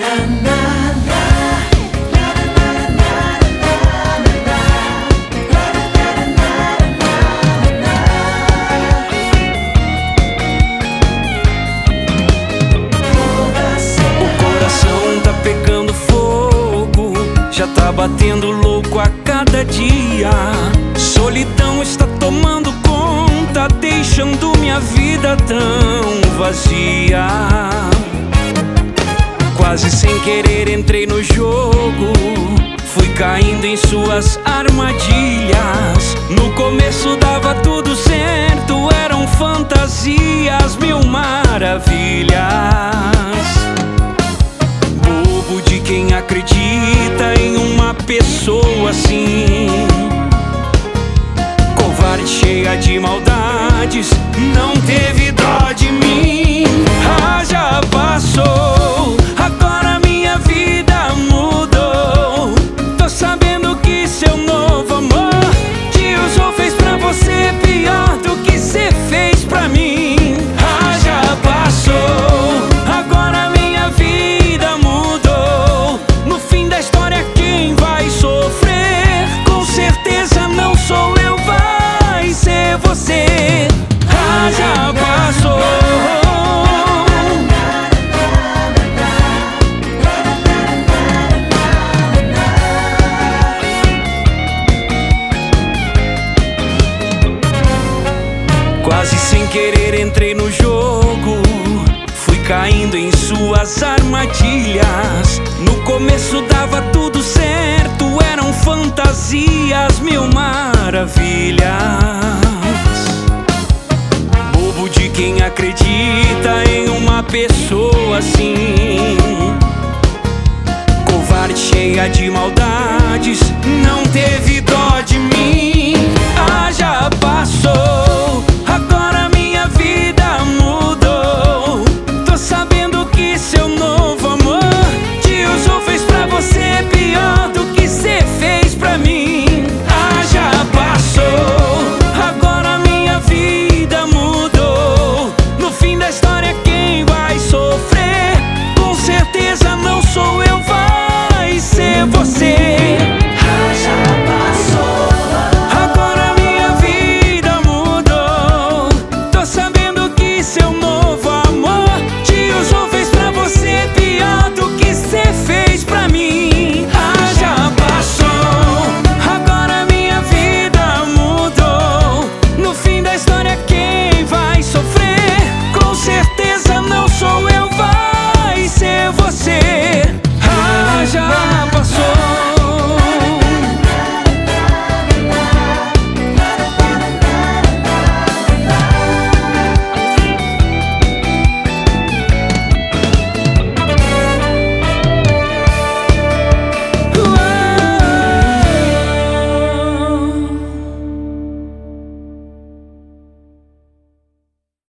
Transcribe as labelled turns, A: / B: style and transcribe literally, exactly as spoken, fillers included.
A: Já tá batendo louco a cada dia. Solidão está tomando conta, deixando minha vida tão vazia. Quase sem querer entrei no jogo, fui caindo em suas armadilhas. No começo dava tudo certo, eram fantasias, mil maravilhas. Bobo de quem acredita em uma pessoa assim, covarde, cheia de maldades, não teve dó de mim. Ah, já passou, agora minha vida mudou. Tô sabendo que seu novo amor te usou, fez pra você pior do que cê fez pra mim. Ah, já passou, agora minha vida mudou. No fim da história quem vai sofrer, com certeza não sou eu, vai ser você. Ah, já passou. Quase sem querer entrei no jogo, fui caindo em suas armadilhas. No começo dava tudo certo, eram fantasias, mil maravilhas. Bobo de quem acredita em uma pessoa assim, covarde, cheia de maldade.